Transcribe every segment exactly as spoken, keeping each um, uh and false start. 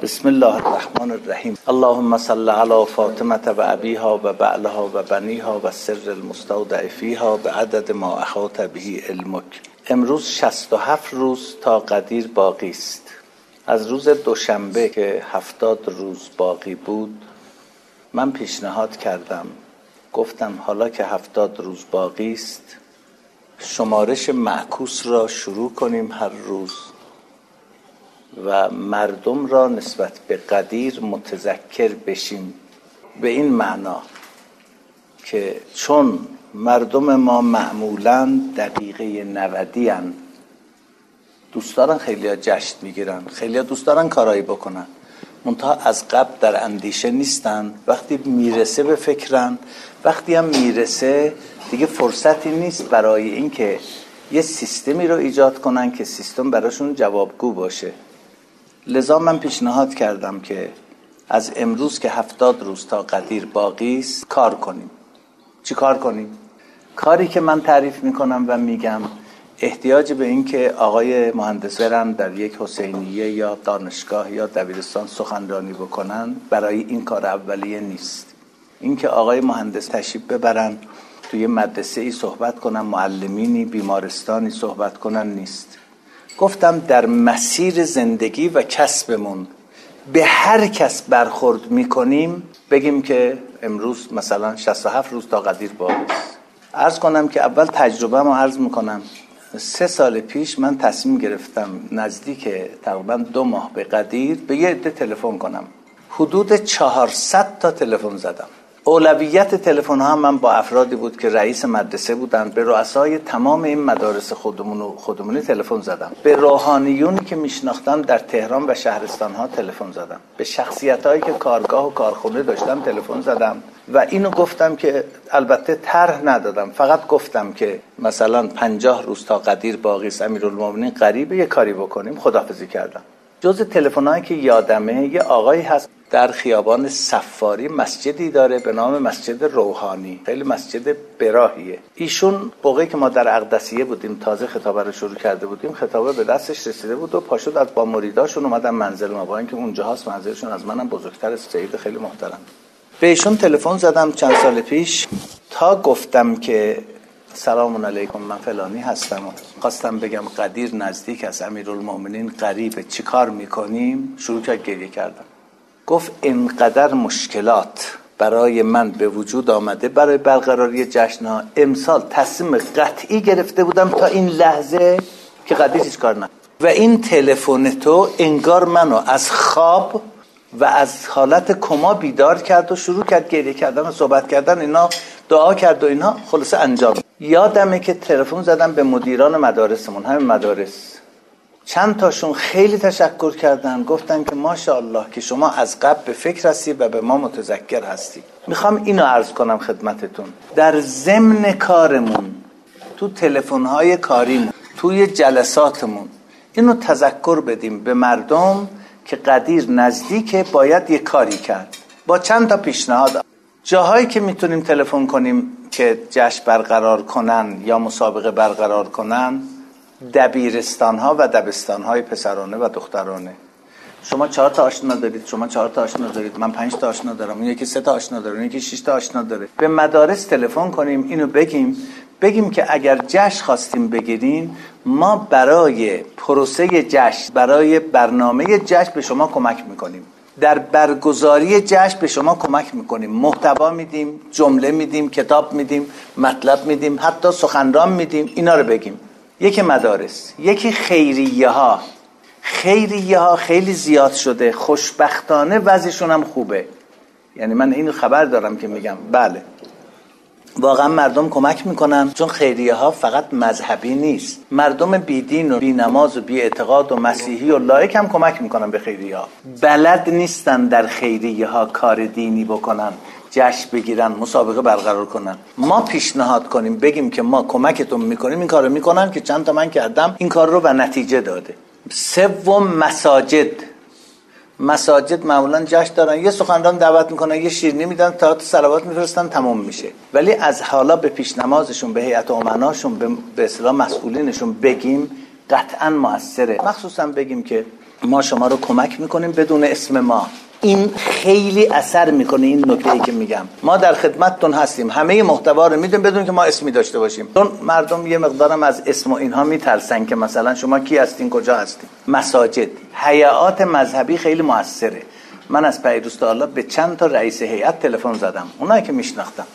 بسم الله الرحمن الرحیم. اللهم صل علی فاطمه و ابیها و بعلها و بنیها و سر المستودع فیها بعدد ما احاط به علمک. امروز شصت و هفت روز تا قدیر باقی است. از روز دوشنبه که هفتاد روز باقی بود من پیشنهاد کردم، گفتم حالا که هفتاد روز باقی است شمارش معکوس را شروع کنیم هر روز و مردم را نسبت به قدیر متذکر بشیم، به این معنا که چون مردم ما معمولاً دقیقه نودی هن، دوست دارن خیلی ها جشن میگیرن، خیلی ها دوست دارن کارایی بکنن، منتها از قبل در اندیشه نیستن، وقتی میرسه به فکرن، وقتی هم میرسه دیگه فرصتی نیست برای این که یه سیستمی رو ایجاد کنن که سیستم براشون جوابگو باشه. لذا من پیشنهاد کردم که از امروز که هفتاد روز تا قدیر باقی است کار کنیم. چی کار کنیم؟ کاری که من تعریف میکنم و میگم احتیاج به این که آقای مهندس برن در یک حسینیه یا دانشگاه یا دبیرستان سخنرانی بکنن برای این کار اولیه نیست. این که آقای مهندس تشریف ببرن توی مدرسه ای صحبت کنن، معلمینی بیمارستانی صحبت کنن نیست. گفتم در مسیر زندگی و کسبمون به هر کس برخورد میکنیم بگیم که امروز مثلا شصت و هفت روز تا قدیر باقی است. عرض کنم که اول تجربه ما عرض میکنم. سه سال پیش من تصمیم گرفتم نزدیک تقریبا دو ماه به قدیر به یه عده تلفن کنم. حدود چهارصد تا تلفن زدم. اولویت تلفن ها من با افرادی بود که رئیس مدرسه بودن. به رؤسای تمام این مدارس خودمون و خودمونی تلفن زدم. به روحانیونی که میشناختم در تهران و شهرستان ها تلفن زدم. به شخصیت هایی که کارگاه و کارخونه داشتم تلفن زدم و اینو گفتم که البته طرح ندادم، فقط گفتم که مثلا پنجاه روز تا قدیر باقی است، امیرالمومنین قریبه یه کاری بکنیم. خداحافظی کردم. جز تلفن‌هایی که یادمه یه آقایی هست در خیابان صفاری مسجدی داره به نام مسجد روحانی، خیلی مسجد براهیه. ایشون موقعی که ما در اقدسیه بودیم تازه خطابه رو شروع کرده بودیم، خطابه به دستش رسیده بود و پاشد از با مریداشون اومدن منزل ما، با اینکه اونجا هست منزلشون از منم بزرگتر، سید خیلی محترم. به ایشون تلفن زدم چند سال پیش تا گفتم که سلام علیکم من فلانی هستم و خواستم بگم قدیر نزدیک است، امیرالمومنین قریبه، چی کار میکنیم؟ شروع کرد گریه کردم. گفت اینقدر مشکلات برای من به وجود آمده برای برقراری جشن‌ها، امسال تصمیم قطعی گرفته بودم تا این لحظه که قدیر هیچ کار نکنم و این تلفن تو انگار منو از خواب و از حالت کما بیدار کرد و شروع کرد گریه کردن و صحبت کردن، اینا دعا کرد و اینا خلاصه انجام. یادمه که تلفن زدم به مدیران مدارسمون، همین مدارس، چند تاشون خیلی تشکر کردن، گفتن که ماشاءالله که شما از قبل به فکر هستی و به ما متذکر هستی. میخوام اینو عرض کنم خدمتتون، در ضمن کارمون، تو تلفن‌های کاریمون، توی جلساتمون اینو تذکر بدیم به مردم که قدیر نزدیکه، باید یه کاری کرد. با چند تا پیشنهاد جاهایی که میتونیم تلفن کنیم که جشن برقرار کنن یا مسابقه برقرار کنن، دبیرستان ها و دبستان های پسرانه و دخترانه. شما چهار تا آشنا دارید، شما چهار تا آشنا دارید، من پنج تا آشنا دارم، اون یکی سه تا آشنا داره، اون یکی شش تا آشنا داره. به مدارس تلفن کنیم، اینو بگیم بگیم که اگر جشن خواستیم بگیریم، ما برای پروسه جشن، برای برنامه جشن به شما کمک میکنیم، در برگزاری جشن به شما کمک میکنیم، محتوا میدیم، جمله میدیم، کتاب میدیم، مطلب میدیم، حتی سخنران میدیم. اینا رو بگیم. یکی مدارس، یکی خیریه ها. خیریه ها خیلی زیاد شده، خوشبختانه وضعشون هم خوبه. یعنی من اینو خبر دارم که میگم بله واقعا مردم کمک میکنن، چون خیریه ها فقط مذهبی نیست، مردم بی دین و بی نماز و بی اعتقاد و مسیحی و لایک هم کمک میکنن به خیریه ها. بلد نیستن در خیریه ها کار دینی بکنن، جشن بگیرن، مسابقه برقرار کنن. ما پیشنهاد کنیم بگیم که ما کمکتون میکنیم، این کارو میکنن که چند تا من کردم این کار رو و نتیجه داده. سوم مساجد. مساجد معمولا جشن دارن، یه سخنران دعوت میکنن، یه شیرینی میدن، تا صلوات میفرستن، تمام میشه. ولی از حالا به پیش نمازشون، به هیئت امناشون، به به اصطلاح مسئولینشون بگیم قطعا مؤثره. مخصوصا بگیم که ما شما رو کمک میکنیم بدون اسم ما. این خیلی اثر میکنه. این نکته‌ای که میگم ما در خدمتتون هستیم، همه محتوا رو میدیم بدون که ما اسمی داشته باشیم، چون مردم یه مقدارم از اسم و اینها میترسن که مثلا شما کی هستین، کجا هستین. مساجد، هیئات مذهبی خیلی موثره. من از پیروز الله به چند تا رئیس هیئت تلفن زدم، اونایی که میشناختم.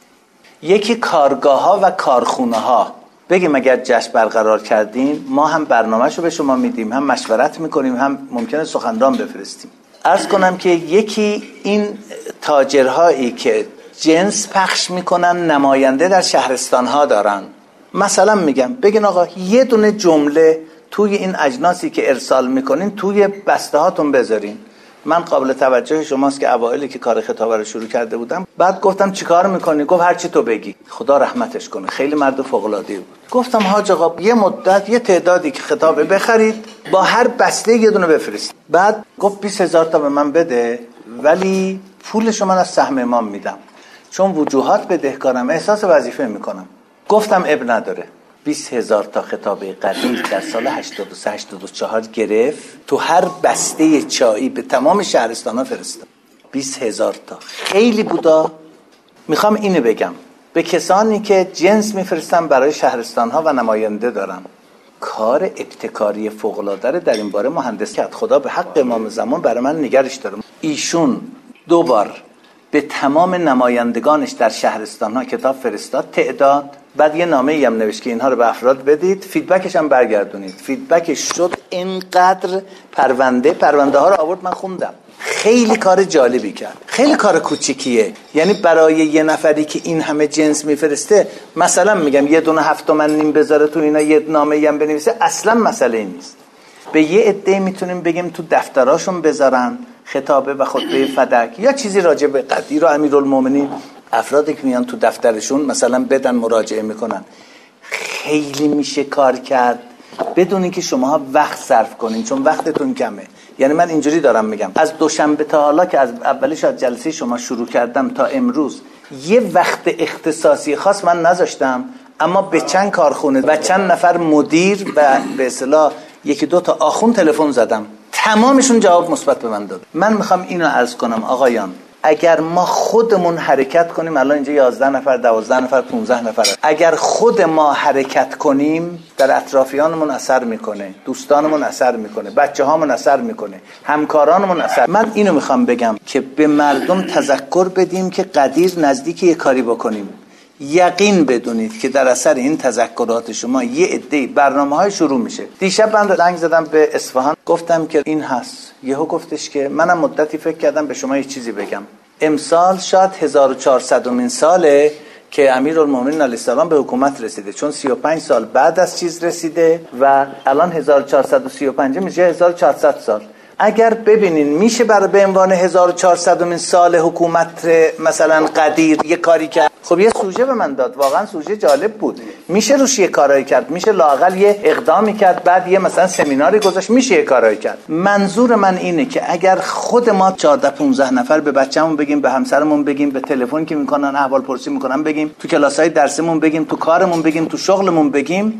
یکی کارگاه ها و کارخونه ها، بگیم اگر جشن برقرار کردین ما هم برنامه‌شو به شما میدیم، هم مشورت میکنیم، هم ممکنه سخنران بفرستیم. عرض کنم که یکی این تاجرهایی که جنس پخش میکنن نماینده در شهرستانها دارن. مثلا میگم بگین آقا یه دونه جمله توی این اجناسی که ارسال میکنین توی بسته هاتون بذارین. من قابل توجه شماست که اوایلی که کار خطابه رو شروع کرده بودم، بعد گفتم چیکار میکنی؟ گفت هر چی تو بگی. خدا رحمتش کنه، خیلی مرد فوق العاده بود. گفتم حاج آقا یه مدت یه تعدادی که خطابه بخرید با هر بسته یه دونه بفرست. بعد گفت بیست هزار تا به من بده ولی پولشو من از سهم امام میدم، چون وجوهات بدهکارم، احساس وظیفه میکنم. گفتم اب نداره. بیست هزار تا خطابه قدیر در سال هشتاد و سه هشتاد و چهار گرفت، تو هر بسته چایی به تمام شهرستان ها فرستاد. بیست هزار تا خیلی بودا. میخوام اینو بگم به کسانی که جنس میفرستن برای شهرستان ها و نماینده دارن، کار ابتکاری فوق العاده در این باره مهندس کرد. خدا به حق امام زمان برای من نگرش داره. ایشون دو بار به تمام نمایندگانش در شهرستان ها کتاب فرستاد، تعداد، بعد یه نامه‌ای هم نوشت که اینها رو به افراد بدید، فیدبکش هم برگردونید. فیدبکش شد اینقدر پرونده پرونده ها رو آورد، من خوندم. خیلی کار جالبی کرد، خیلی کار کوچیکیه. یعنی برای یه نفری که این همه جنس میفرسته، مثلا میگم یه دونه هفت تومن نیم بذاره تو اینا، یه نامه‌ای هم بنویسه، اصلا مسئله نیست. به یه عده میتونیم بگیم تو دفتراشون بذارن خطابه و خطبه فدک یا چیزی راجع به قدیر و امیرالمومنین، افرادی که میان تو دفترشون مثلا بدن مراجعه میکنن. خیلی میشه کار کرد بدون اینکه شماها وقت صرف کنین، چون وقتتون کمه. یعنی من اینجوری دارم میگم، از دوشنبه تا حالا که از اولی شاید جلسه شما شروع کردم تا امروز یه وقت اختصاصی خاص من نذاشتم، اما به چند کارخونه و چند نفر مدیر و به اصطلاح یکی دو تا آخوند تلفن زدم، تمامشون جواب مثبت به من داد. من میخوام اینو عرض کنم آقایان، اگر ما خودمون حرکت کنیم، الان اینجا یازده نفر، دوازده نفر، پانزده نفر، اگر خود ما حرکت کنیم در اطرافیانمون اثر میکنه، دوستانمون اثر میکنه، بچه هامون اثر میکنه، همکارانمون اثر. من اینو میخوام بگم که به مردم تذکر بدیم که قدیر نزدیک یه کاری بکنیم. یقین بدونید که در اثر این تذکرات شما یه عده برنامه‌های شروع میشه. دیشب من زنگ زدم به اصفهان، گفتم که این هست. یهو گفتش که منم مدتی فکر کردم به شما یه چیزی بگم. امسال شاید هزار و چهارصدمین ساله که امیرالمومنین علیه السلام به حکومت رسیده، چون سی و پنج سال بعد از چیز رسیده و الان هزار و چهارصد و سی و پنج میشه هزار و چهارصد سال. اگر ببینین میشه برای به عنوان هزار و چهارصدمین سال حکومت مثلا قدیر یه کاری کرد. خب یه سوژه به من داد، واقعا سوژه جالب بود، میشه روش یه کارایی کرد، میشه لااقل یه اقدامی کرد، بعد یه مثلا سمیناری گذاشت، میشه یه کارایی کرد. منظور من اینه که اگر خود ما چهارده پانزده نفر به بچه‌مون بگیم، به همسرمون بگیم، به تلفن که میکنن احوال پرسی میکنن بگیم، تو کلاسای درسمون بگیم، تو کارمون بگیم، تو شغلمون بگیم،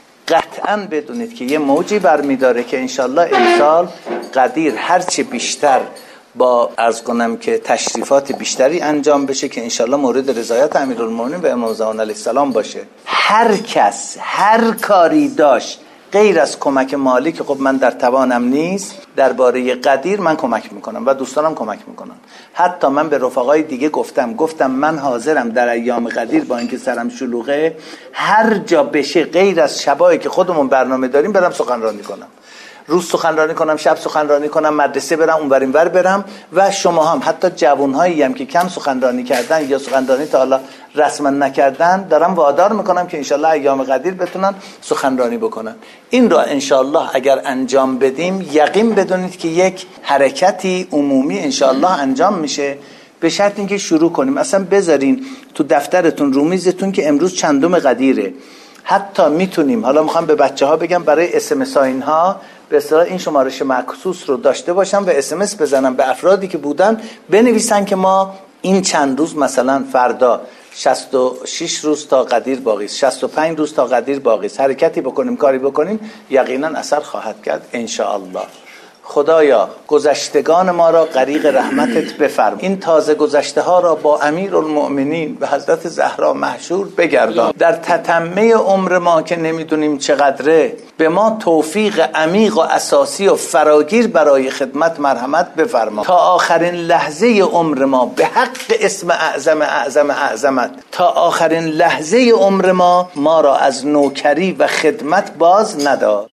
قطعاً بدونید که یه موجی برمیداره که انشالله امسال قدیر هرچی بیشتر با عرض کنم که تشریفات بیشتری انجام بشه که انشالله مورد رضایت امیرالمومنین و امام زمان علیه السلام باشه. هر کس هر کاری داشت غیر از کمک مالی که خب من در توانم نیست، درباره قدیر من کمک میکنم و دوستانم کمک میکنن. حتی من به رفقای دیگه گفتم گفتم من حاضرم در ایام قدیر با اینکه سرم شلوغه هر جا بشه غیر از شبایی که خودمون برنامه داریم برم سخنرانی کنم، روز سخنرانی کنم، شب سخنرانی کنم، مدرسه برم، اونور اینور برم. و شما هم حتی جوانهایی هم که کم سخنرانی کردن یا سخنرانی تا حالا رسما نکردن دارم وادار میکنم که انشالله ایام قدیر بتونن سخنرانی بکنن. این رو انشالله اگر انجام بدیم یقین بدونید که یک حرکتی عمومی انشالله انجام میشه، به شرط اینکه شروع کنیم. اصلا بذارین تو دفترتون رو میزتون که امروز چندم قدیره. حتی میتونیم، حالا میخوام به بچه ها بگم، برای اس ام اس اینها به اصطلاح این شمارش مخصوص رو داشته باشم و اس ام اس بزنم به افرادی که بودن، بنویسن که ما این چند روز مثلا فردا شصت و شش روز تا قدیر باقی است، شصت و پنج روز تا قدیر باقی است، حرکتی بکنیم، کاری بکنیم، یقینا اثر خواهد کرد ان شاء الله. خدایا گذشتگان ما را غریق رحمتت بفرما، این تازه گذشته ها را با امیرالمؤمنین و حضرت زهرا محشور بگردان. در تتمه عمر ما که نمیدونیم چقدره، به ما توفیق عمیق و اساسی و فراگیر برای خدمت مرحمت بفرما. تا آخرین لحظه عمر ما به حق اسم اعظم اعظم اعظمت، تا آخرین لحظه عمر ما ما را از نوکری و خدمت باز ندار.